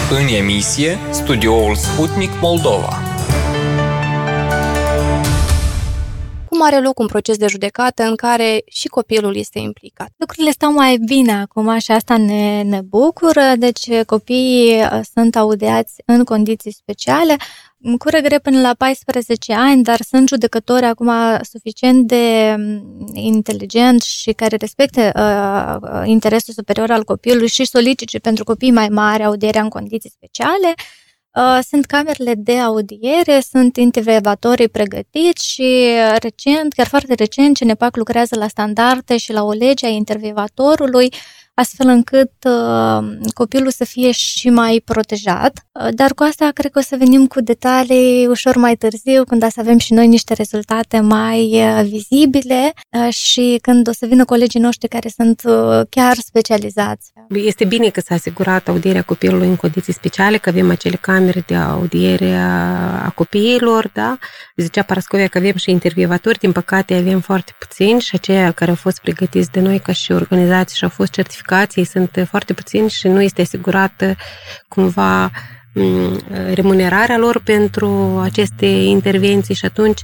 În emisie, studioul Sputnik Moldova. Cum are loc un proces de judecată în care și copilul este implicat? Lucrurile stau mai bine acum și asta ne bucură, deci copiii sunt audiați în condiții speciale, cu regret până la 14 ani, dar sunt judecători acum suficient de inteligenți și care respectă interesul superior al copilului și solicită pentru copii mai mari audierea în condiții speciale. Sunt camerele de audiere, sunt intervievatorii pregătiți și recent, chiar foarte recent, CNPAC lucrează la standarde și la o lege a intervievatorului, astfel încât copilul să fie și mai protejat. Dar cu asta cred că o să venim cu detalii ușor mai târziu, când o să avem și noi niște rezultate mai vizibile și când o să vină colegii noștri care sunt chiar specializați. Este bine că s-a asigurat audierea copilului în condiții speciale, că avem acele camere de audiere a copiilor, da? Zicea Parascovia că avem și intervievatori, din păcate avem foarte puțini și aceia care au fost pregătiți de noi ca și organizații și au fost certificați, ei sunt foarte puțini și nu este asigurată cumva remunerarea lor pentru aceste intervenții și atunci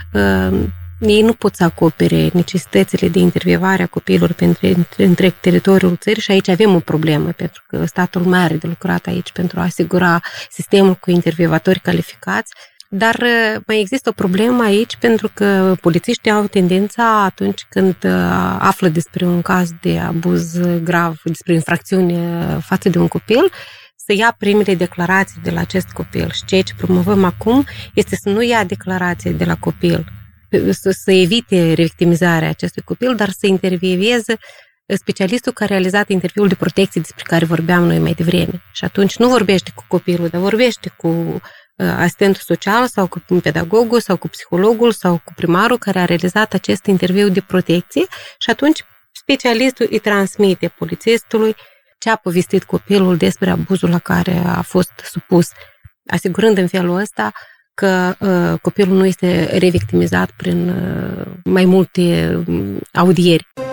ei nu pot să acopere necesitățile de intervievare a copiilor pe întreg teritoriul țării și aici avem o problemă, pentru că statul mai are de lucrat aici pentru a asigura sistemul cu intervievatori calificați. Dar mai există o problemă aici pentru că polițiștii au tendința atunci când află despre un caz de abuz grav, despre infracțiune față de un copil, să ia primele declarații de la acest copil. Și ceea ce promovăm acum este să nu ia declarații de la copil, să evite revictimizarea acestui copil, dar să intervieveze specialistul care a realizat interviul de protecție despre care vorbeam noi mai devreme. Și atunci nu vorbește cu copilul, dar vorbește cu asistentul social sau cu pedagogul sau cu psihologul sau cu primarul care a realizat acest interviu de protecție și atunci specialistul îi transmite polițistului ce a povestit copilul despre abuzul la care a fost supus, asigurând în felul ăsta că copilul nu este revictimizat prin mai multe audieri.